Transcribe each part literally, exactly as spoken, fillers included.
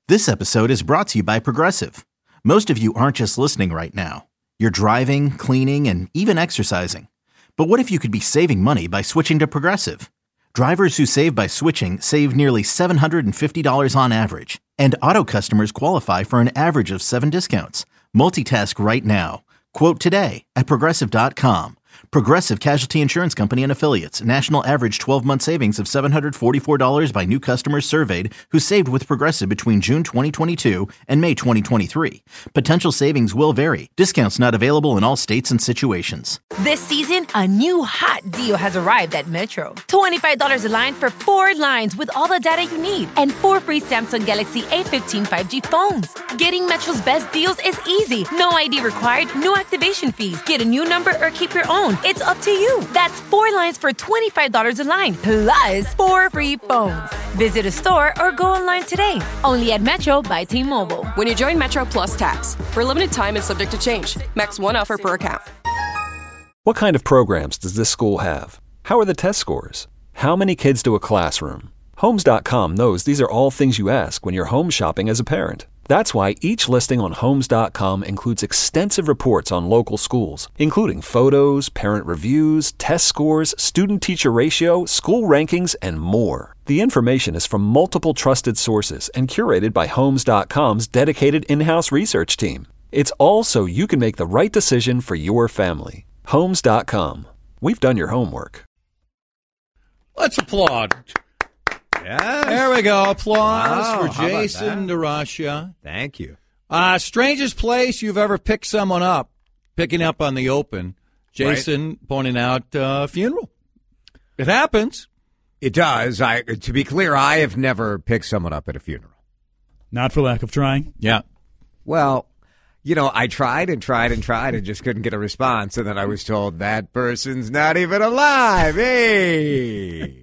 This episode is brought to you by Progressive. Most of you aren't just listening right now. You're driving, cleaning, and even exercising. But what if you could be saving money by switching to Progressive? Drivers who save by switching save nearly seven hundred fifty dollars on average. And auto customers qualify for an average of seven discounts. Multitask right now. Quote today at Progressive dot com. Progressive Casualty Insurance Company and Affiliates. National average twelve-month savings of seven hundred forty-four dollars by new customers surveyed who saved with Progressive between June twenty twenty-two and May twenty twenty-three. Potential savings will vary. Discounts not available in all states and situations. This season, a new hot deal has arrived at Metro. twenty-five dollars a line for four lines with all the data you need and four free Samsung Galaxy A fifteen five G phones. Getting Metro's best deals is easy. No I D required, no activation fees. Get a new number or keep your own. It's up to you. That's four lines for twenty-five dollars a line, plus four free phones. Visit a store or go online today. Only at Metro by T-Mobile. When you join Metro Plus Tax, for a limited time and subject to change. Max one offer per account. What kind of programs does this school have? How are the test scores? How many kids to a classroom? Homes dot com knows these are all things you ask when you're home shopping as a parent. That's why each listing on Homes dot com includes extensive reports on local schools, including photos, parent reviews, test scores, student-teacher ratio, school rankings, and more. The information is from multiple trusted sources and curated by Homes dot com's dedicated in-house research team. It's all so you can make the right decision for your family. Homes dot com. We've done your homework. Let's applaud. Yes. There we go. Applause Wow, for how about Jason that? DeRusha. Thank you. Uh, strangest place you've ever picked someone up, picking up on the open. Jason Right. pointing out a uh, funeral. It happens. It does. I, to be clear, I have never picked someone up at a funeral. Not for lack of trying. Yeah. Well, you know, I tried and tried and tried and just couldn't get a response. And then I was told that person's not even alive. Hey.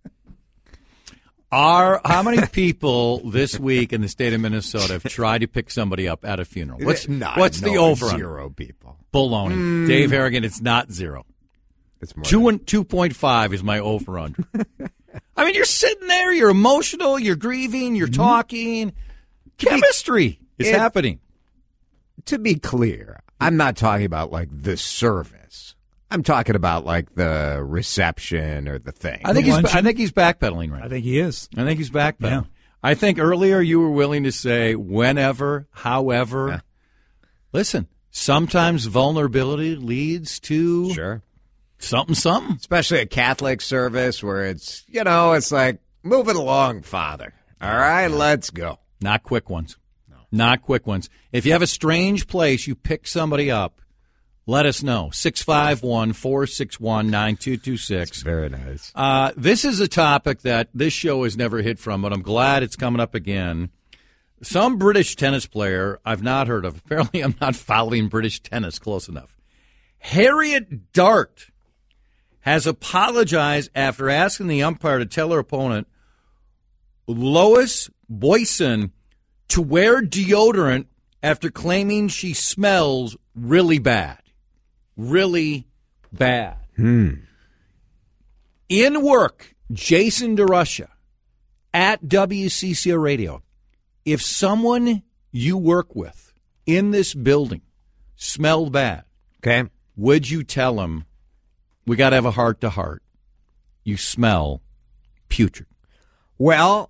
Are how many people this week in the state of Minnesota have tried to pick somebody up at a funeral? What's No, what's no, the over? Zero people. Baloney. Mm. Dave Harrigan, it's not zero. It's more Two than- and two point five is my over under. I mean, you're sitting there, you're emotional, you're grieving, you're talking. Chemistry is it- happening. To be clear, I'm not talking about like the service. I'm talking about like the reception or the thing. I think The he's luncheon? I think he's backpedaling right I now. think he is. I think he's backpedaling. Yeah. I think earlier you were willing to say whenever, however. Yeah. Listen, sometimes vulnerability leads to Sure. something, something. Especially a Catholic service where it's, you know, it's like, move it along, Father. All right, let's go. Not quick ones. No. Not quick ones. If you have a strange place, you pick somebody up, let us know. six five one, four six one, nine two two six. Very nice. Uh, this is a topic that this show has never hit from, but I'm glad it's coming up again. Some British tennis player I've not heard of. Apparently, I'm not following British tennis close enough. Harriet Dart has apologized after asking the umpire to tell her opponent, Lois Boyson, to wear deodorant after claiming she smells really bad. Really bad. Hmm. In work, Jason DeRusha at W C C O Radio. If someone you work with in this building smelled bad, Okay. would you tell them, we got to have a heart-to-heart? You smell putrid. Well,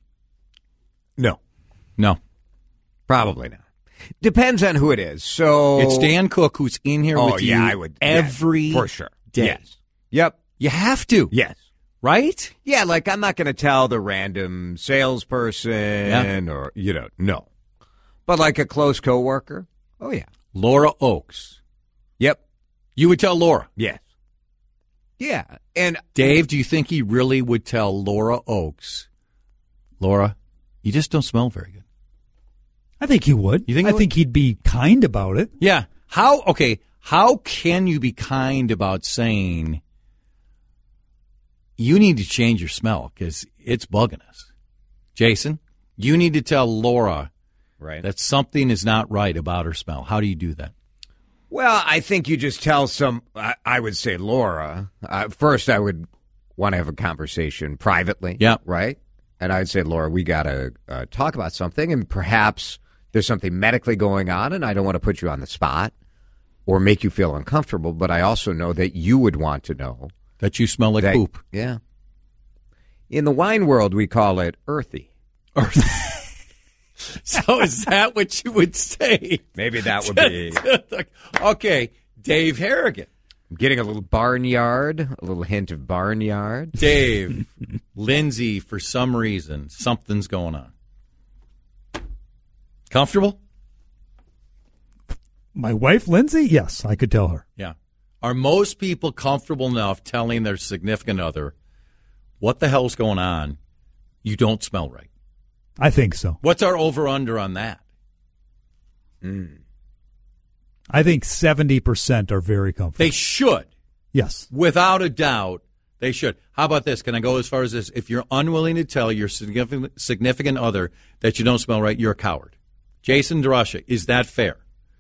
no, No. probably not. Depends on who it is. So It's Dan Cook who's in here Oh, with yeah, you I would every yes, for sure. day. Yes. Yep. You have to. Yes. Right? Yeah, like I'm not going to tell the random salesperson Yeah. or, you know, no. But like a close coworker, oh, yeah. Laura Oakes. Yep. You would tell Laura. Yes. Yeah. And Dave, do you think he really would tell Laura Oakes, Laura, you just don't smell very good? I think he would. You think I he would? think he'd be kind about it. Yeah. How, okay, how can you be kind about saying you need to change your smell because it's bugging us? Jason, you need to tell Laura right. that something is not right about her smell. How do you do that? Well, I think you just tell some, I, I would say Laura. Uh, first, I would want to have a conversation privately. Yeah. Right? and I'd say, Laura, we got to uh, talk about something, and perhaps there's something medically going on, and I don't want to put you on the spot or make you feel uncomfortable, but I also know that you would want to know. That you smell like that, poop. Yeah. In the wine world, we call it earthy. Earthy. So is that what you would say? Maybe that would be. Okay, Dave Harrigan. I'm getting a little barnyard, a little hint of barnyard. Dave, Lindsay, for some reason, something's going on. Comfortable? My wife, Lindsay? Yes, I could tell her. Yeah. Are most people comfortable enough telling their significant other, what the hell's going on? You don't smell right. I think so. What's our over-under on that? Mm. I think seventy percent are very comfortable. They should. Yes. Without a doubt, they should. How about this? Can I go as far as this? If you're unwilling to tell your significant, significant other that you don't smell right, you're a coward. Jason DeRusha, is that fair?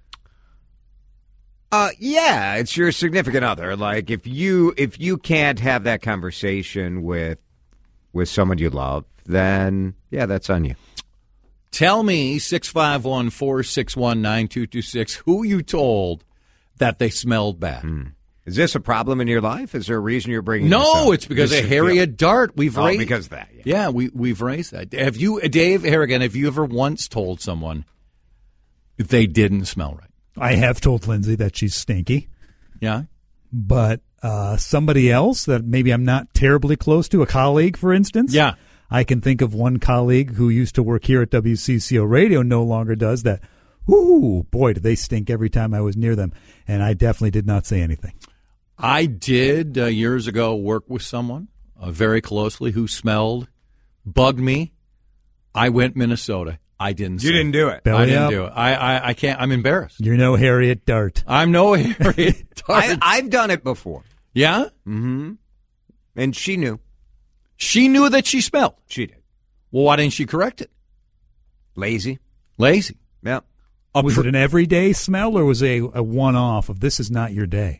Uh, yeah, it's your significant other. Like, if you if you can't have that conversation with with someone you love, then, yeah, that's on you. Tell me, six five one, four six one, nine two two six, who you told that they smelled bad. Hmm. Is this a problem in your life? Is there a reason you're bringing no, this up? No, it's because this of Harriet Dart. We've oh, raised because of that. Yeah, yeah we, we've raised that. Have you, Dave Harrigan, have you ever once told someone they didn't smell right? I have told Lindsay that she's stinky. Yeah. But uh, somebody else that maybe I'm not terribly close to, a colleague, for instance. Yeah. I can think of one colleague who used to work here at W C C O Radio, no longer does that. Ooh, boy, did they stink every time I was near them. And I definitely did not say anything. I did uh, years ago work with someone uh, very closely who smelled, bugged me. I went Minnesota. I didn't. You say didn't do it. Belly I didn't up. do it. I, I I can't. I'm embarrassed. You're no Harriet Dart. I'm no Harriet Dart. I, I've done it before. Yeah. Mm-hmm. And she knew. She knew that she smelled. She did. Well, why didn't she correct it? Lazy. Lazy. Yeah. A Was pr- it an everyday smell or was it a, a one-off of this is not your day?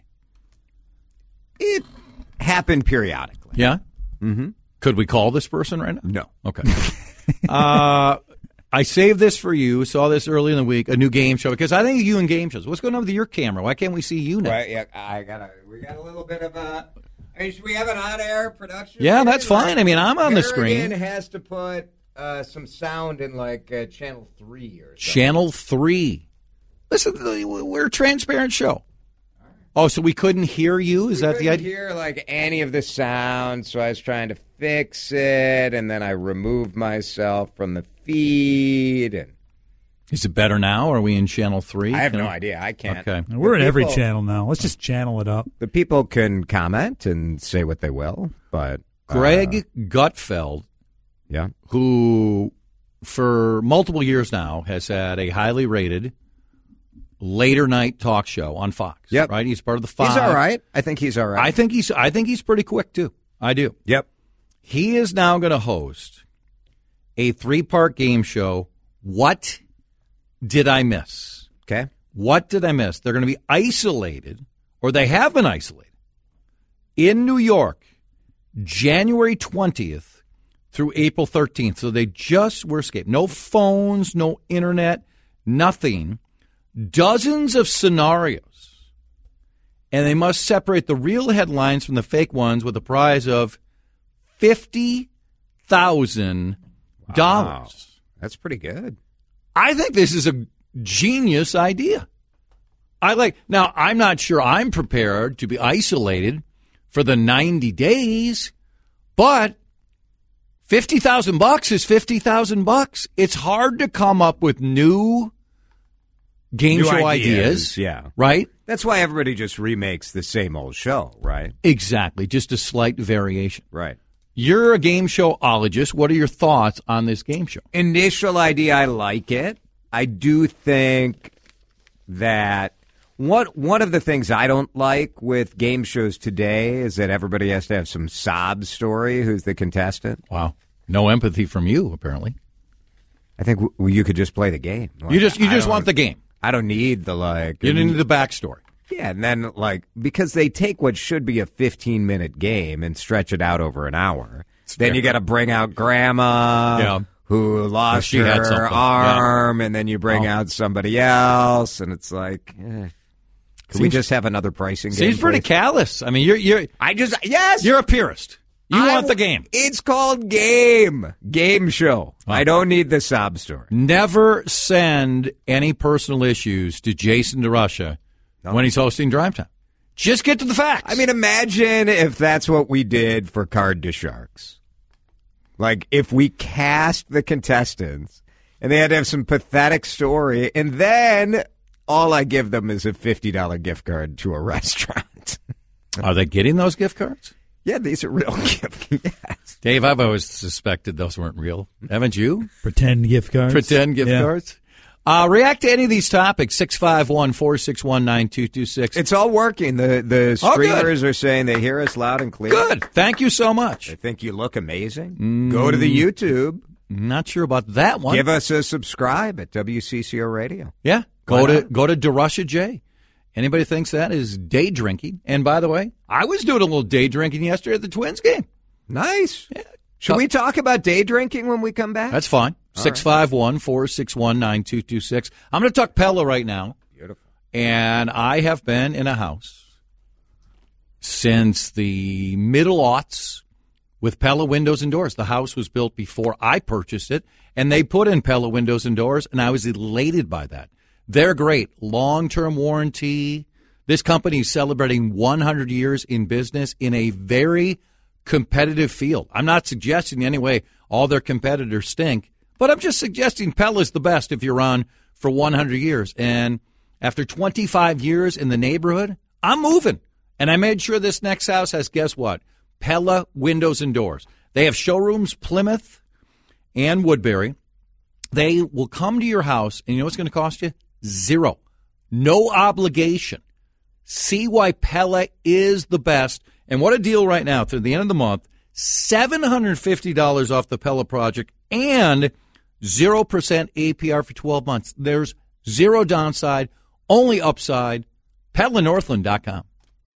It happened periodically. Yeah. Mm-hmm. Could we call this person right now? No. Okay. uh, I saved this for you. Saw this early in the week. A new game show because I think you and game shows. What's going on with your camera? Why can't we see you now? Right, yeah, I got a. We got a little bit of a. I mean, should we have an on-air production? Yeah, that's fine. I mean, I'm on the screen. Harrigan has to put uh, some sound in like uh, channel three or something. Channel three. Listen, we're a transparent show. Oh, so we couldn't hear you? Is we that the couldn't idea? hear like any of the sound, so I was trying to fix it, and then I removed myself from the feed. And Is it better now? Are we in channel three? I have Can no I- idea. I can't. Okay. We're in The every people- channel now. Let's just channel it up. The people can comment and say what they will, but uh, Greg Gutfeld, yeah, who for multiple years now has had a highly rated later night talk show on Fox. Yep. Right? He's part of the Fox. he's all right. I think he's all right. I think he's I think he's pretty quick too. I do. Yep. He is now going to host a three-part game show. What did I miss? Okay. What did I miss? They're going to be isolated, or they have been isolated, in New York, January twentieth through April thirteenth. So they just were escaped. No phones, no internet, nothing. Dozens of scenarios. And they must separate the real headlines from the fake ones with a prize of fifty thousand dollars. Wow. That's pretty good. I think this is a genius idea. I like now I'm not sure I'm prepared to be isolated for the ninety days, but fifty thousand bucks is fifty thousand bucks. It's hard to come up with new game New show ideas, ideas, yeah. right? That's why everybody just remakes the same old show, right? Exactly, just a slight variation. Right. You're a game showologist. What are your thoughts on this game show? Initial idea, I like it. I do think that what one of the things I don't like with game shows today is that everybody has to have some sob story. Who's the contestant? Wow, no empathy from you, apparently. I think w- you could just play the game. Like, You just you I just don't- want the game. I don't need the like. You didn't need the backstory. Yeah, and then like because they take what should be a fifteen minute game and stretch it out over an hour. then you got to bring out grandma. Yeah. Who lost she had her something. arm, and then you bring Oh. out somebody else, and it's like, eh. Can we Seems- just have another pricing game? Seems pretty please? callous. I mean, you're you're I just, yes! you're a purist. You I- want the game. It's called game. Game show. I don't need the sob story. Never send any personal issues to Jason DeRusha when he's hosting Drive Time. Just get to the facts. I mean, imagine if that's what we did for Card to Sharks. Like, if we cast the contestants and they had to have some pathetic story, and then all I give them is a fifty dollars gift card to a restaurant. Are they getting those gift cards? Yeah, these are real gift yes. Dave, I've always suspected those weren't real. Haven't you? Pretend gift cards. Pretend gift Yeah. cards? Uh, react to any of these topics, six five one, four six one, nine two two six. It's all working. The the Oh, good. streamers are saying they hear us loud and clear. Good. Thank you so much. They think you look amazing. Go to the YouTube. Not sure about that one. Give us a subscribe at W C C O Radio. Yeah. Go Why to not? go to DeRusha J. Anybody thinks that is day drinking? And by the way, I was doing a little day drinking yesterday at the Twins game. Nice. Yeah. Should Uh, we talk about day drinking when we come back? That's fine. six five one, four six one, nine two two six. I'm going to talk Pella right now. Beautiful. And I have been in a house since the middle aughts with Pella windows and doors. The house was built before I purchased it, and they put in Pella windows and doors, and I was elated by that. They're great. Long-term warranty. This company is celebrating one hundred years in business in a very competitive field. I'm not suggesting in any way all their competitors stink, but I'm just suggesting Pella's the best if you're on for one hundred years. And after twenty-five years in the neighborhood, I'm moving. And I made sure this next house has, guess what? Pella windows and doors. They have showrooms, Plymouth and Woodbury. They will come to your house, and you know what's going to cost you? Zero. No obligation. See why Pella is the best. And what a deal right now. Through the end of the month, seven hundred fifty dollars off the Pella project and zero percent A P R for twelve months. There's zero downside, only upside. Pella Northland dot com.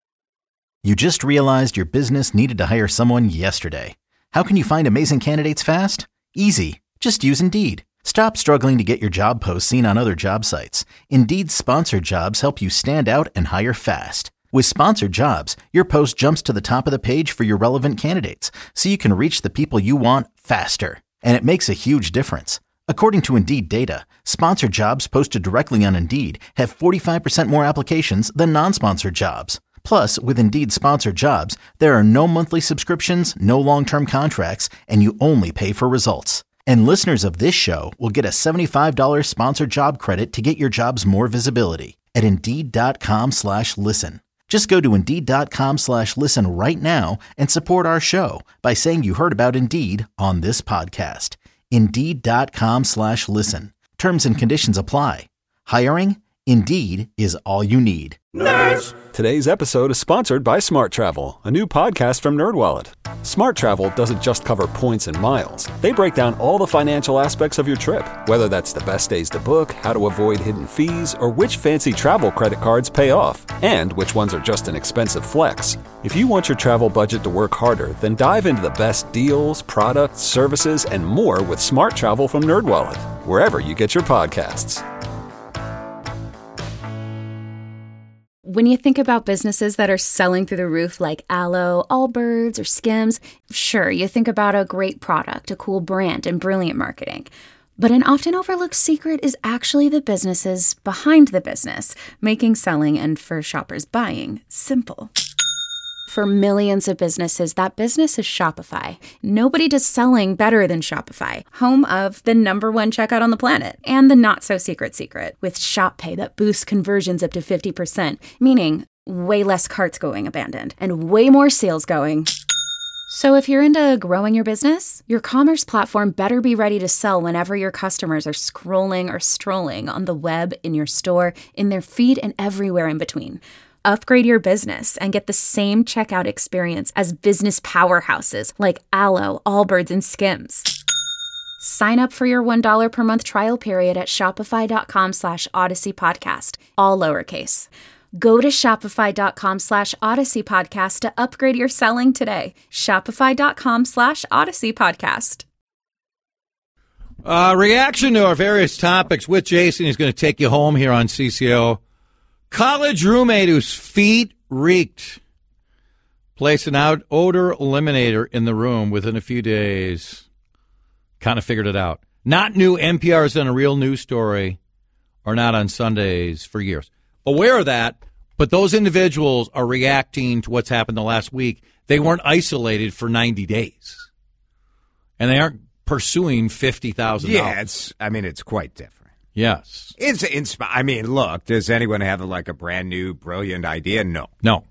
You just realized your business needed to hire someone yesterday. How can you find amazing candidates fast? Easy. Just use Indeed. Stop struggling to get your job posts seen on other job sites. Indeed's sponsored jobs help you stand out and hire fast. With sponsored jobs, your post jumps to the top of the page for your relevant candidates, so you can reach the people you want faster. And it makes a huge difference. According to Indeed data, sponsored jobs posted directly on Indeed have forty-five percent more applications than non-sponsored jobs. Plus, with Indeed sponsored jobs, there are no monthly subscriptions, no long-term contracts, and you only pay for results. And listeners of this show will get a seventy-five dollars sponsored job credit to get your jobs more visibility at Indeed.com slash listen. Just go to Indeed.com slash listen right now and support our show by saying you heard about Indeed on this podcast. Indeed.com slash listen. Terms and conditions apply. Hiring? Indeed is all you need. Today's episode is sponsored by Smart Travel, a new podcast from NerdWallet. Smart Travel doesn't just cover points and miles. They break down all the financial aspects of your trip, whether that's the best days to book, how to avoid hidden fees, or which fancy travel credit cards pay off, and which ones are just an expensive flex. If you want your travel budget to work harder, then dive into the best deals, products, services, and more with Smart Travel from NerdWallet, wherever you get your podcasts. When you think about businesses that are selling through the roof like Aloe, Allbirds, or Skims, sure, you think about a great product, a cool brand, and brilliant marketing. But an often overlooked secret is actually the businesses behind the business, making selling and for shoppers buying simple. For millions of businesses, that business is Shopify. Nobody does selling better than Shopify, home of the number one checkout on the planet, and the not-so-secret secret, with Shop Pay that boosts conversions up to fifty percent, meaning way less carts going abandoned, and way more sales going. So if you're into growing your business, your commerce platform better be ready to sell whenever your customers are scrolling or strolling on the web, in your store, in their feed, and everywhere in between. Upgrade your business and get the same checkout experience as business powerhouses like Aloe, Allbirds, and Skims. Sign up for your one dollar per month trial period at shopify.com slash Odyssey Podcast, all lowercase. Go to shopify.com slash Odyssey Podcast to upgrade your selling today. Shopify.com slash Odyssey Podcast. Uh, reaction to our various topics with Jason. He's going to take you home here on C C O. College roommate whose feet reeked. Place an out odor eliminator in the room within a few days. Kind of figured it out. Not new. N P R's done a real news story, or not on Sundays for years. Aware of that, but those individuals are reacting to what's happened the last week. They weren't isolated for ninety days. And they aren't pursuing fifty thousand dollars. Yeah, it's, I mean, it's quite different. Yes. It's, it's, I mean, look, does anyone have like a brand new, brilliant idea? No. No.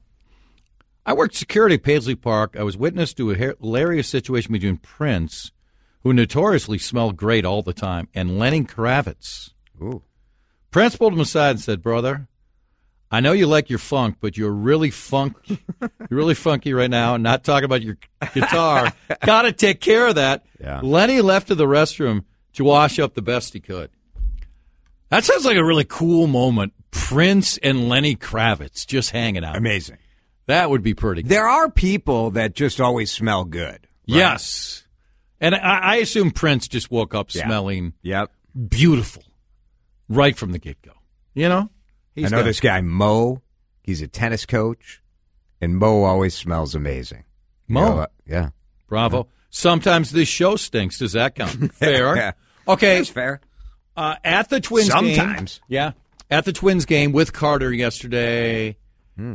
I worked security at Paisley Park. I was witness to a hilarious situation between Prince, who notoriously smelled great all the time, and Lenny Kravitz. Ooh. Prince pulled him aside and said, "Brother, I know you like your funk, but you're really funky. You're really funky right now. And not talking about your guitar. Got to take care of that." Yeah. Lenny left to the restroom to wash up the best he could. That sounds like a really cool moment. Prince and Lenny Kravitz just hanging out. Amazing. That would be pretty good. There are people that just always smell good. Right? Yes. And I, I assume Prince just woke up Yeah. smelling Yep. beautiful right from the get-go. You know? He's I know got- this guy, Mo. He's a tennis coach, and Mo always smells amazing. Mo? You know, uh, yeah. Bravo. Sometimes this show stinks. Does that count? Fair. Yeah. Okay. That's fair. Uh, at the Twins game. Sometimes. Yeah. At the Twins game with Carter yesterday. Hmm.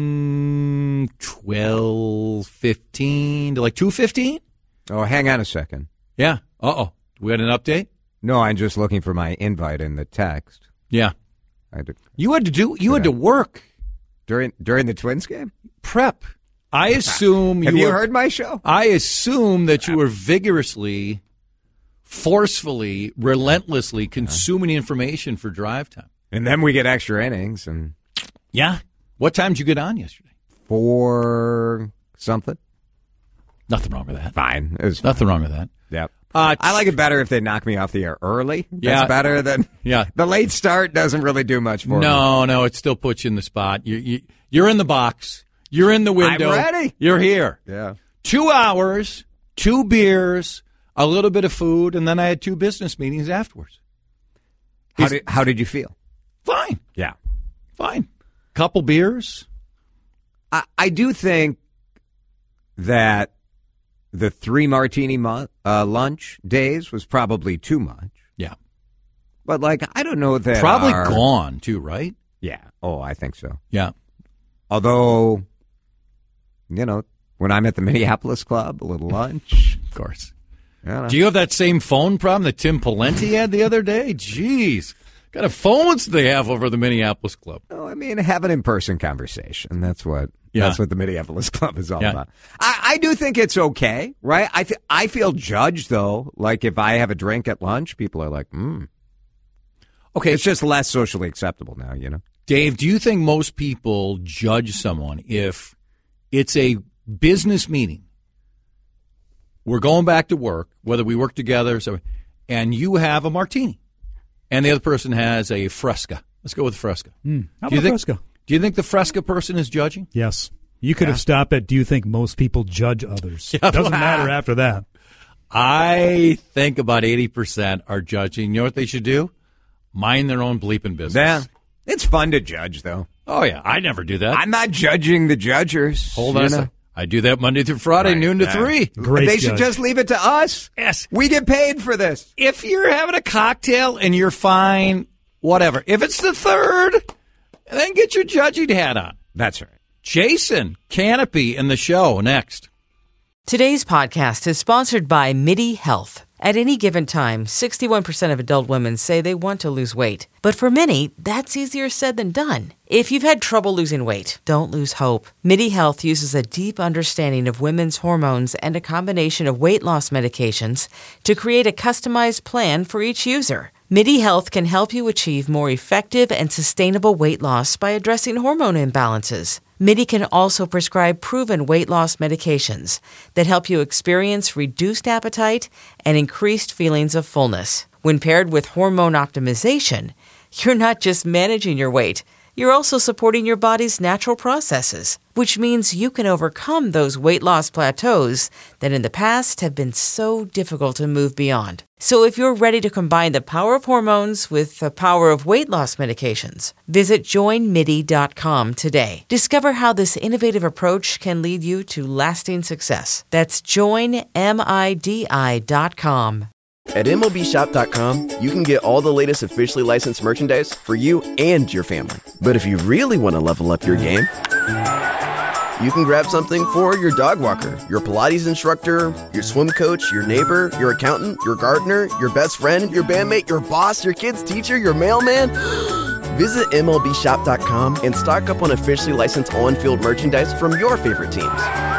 Mm, twelve fifteen to like two fifteen? Oh, hang on a second. Yeah. Uh-oh. We had an update? No, I'm just looking for my invite in the text. Yeah. I did, You had to do, you had to work. during during the Twins game? Prep. I assume Have you you were, heard my show? I assume that you were vigorously, forcefully, relentlessly consuming information for drive time. And then we get extra innings and Yeah. What time did you get on yesterday? four something. Nothing wrong with that. Fine. It was fine. Nothing wrong with that. Yep. Uh, I like it better if they knock me off the air early. That's Yeah. better than Yeah. the late start doesn't really do much for me. No, no, it still puts you in the spot. You, you, you're in the box. You're in the window. I'm ready. You're here. Yeah. Two hours, two beers, a little bit of food, and then I had two business meetings afterwards. How Is- did how did you feel? Fine. Yeah. Fine. Couple beers. I, I do think that the three martini mu- uh, lunch days was probably too much. Yeah. But like I don't know that Probably our- gone, too, right? Yeah. Oh, I think so. Yeah. Although, you know, when I'm at the Minneapolis Club, a little lunch. Of course. I don't know. Do you have that same phone problem that Tim Pawlenty had the other day? Jeez. What kind of phones do they have over the Minneapolis Club? No, I mean, have an in-person conversation. That's what Yeah. that's what the Minneapolis Club is all Yeah. about. I, I do think it's okay, right? I th- I feel judged though. Like if I have a drink at lunch, people are like, "Hmm." Okay. It's just less socially acceptable now, you know. Dave, do you think most people judge someone if it's a business meeting? We're going back to work, whether we work together, so, and you have a martini, and the other person has a Fresca. Let's go with Fresca. Mm. How Do you about think- Fresca? Do you think the Fresca person is judging? Yes. You could have stopped at, do you think most people judge others? Yeah. Doesn't matter after that. I think about eighty percent are judging. You know what they should do? Mind their own bleeping business. Yeah. It's fun to judge though. Oh, yeah. I never do that. I'm not judging the judgers. Hold you on a know? second. I do that Monday through Friday, Right. noon to Yeah. three. Great They should judge. just leave it to us. Yes. We get paid for this. If you're having a cocktail and you're fine, whatever. If it's the third, then get your judging hat on. That's right. Jason Canopy in the show next. Today's podcast is sponsored by MIDI Health. At any given time, sixty-one percent of adult women say they want to lose weight. But for many, that's easier said than done. If you've had trouble losing weight, don't lose hope. MIDI Health uses a deep understanding of women's hormones and a combination of weight loss medications to create a customized plan for each user. MIDI Health can help you achieve more effective and sustainable weight loss by addressing hormone imbalances. MIDI can also prescribe proven weight loss medications that help you experience reduced appetite and increased feelings of fullness. When paired with hormone optimization, you're not just managing your weight, you're also supporting your body's natural processes, which means you can overcome those weight loss plateaus that in the past have been so difficult to move beyond. So if you're ready to combine the power of hormones with the power of weight loss medications, visit join midi dot com today. Discover how this innovative approach can lead you to lasting success. That's join midi dot com. At M L B shop dot com, you can get all the latest officially licensed merchandise for you and your family. But if you really want to level up your game, you can grab something for your dog walker, your Pilates instructor, your swim coach, your neighbor, your accountant, your gardener, your best friend, your bandmate, your boss, your kid's teacher, your mailman. Visit M L B shop dot com and stock up on officially licensed on-field merchandise from your favorite teams.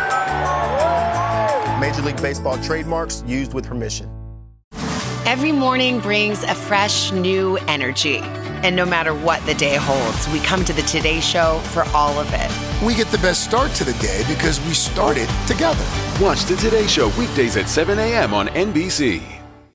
Major League Baseball trademarks used with permission. Every morning brings a fresh, new energy. And no matter what the day holds, we come to the Today Show for all of it. We get the best start to the day because we started together. Watch the Today Show weekdays at seven a.m. on N B C.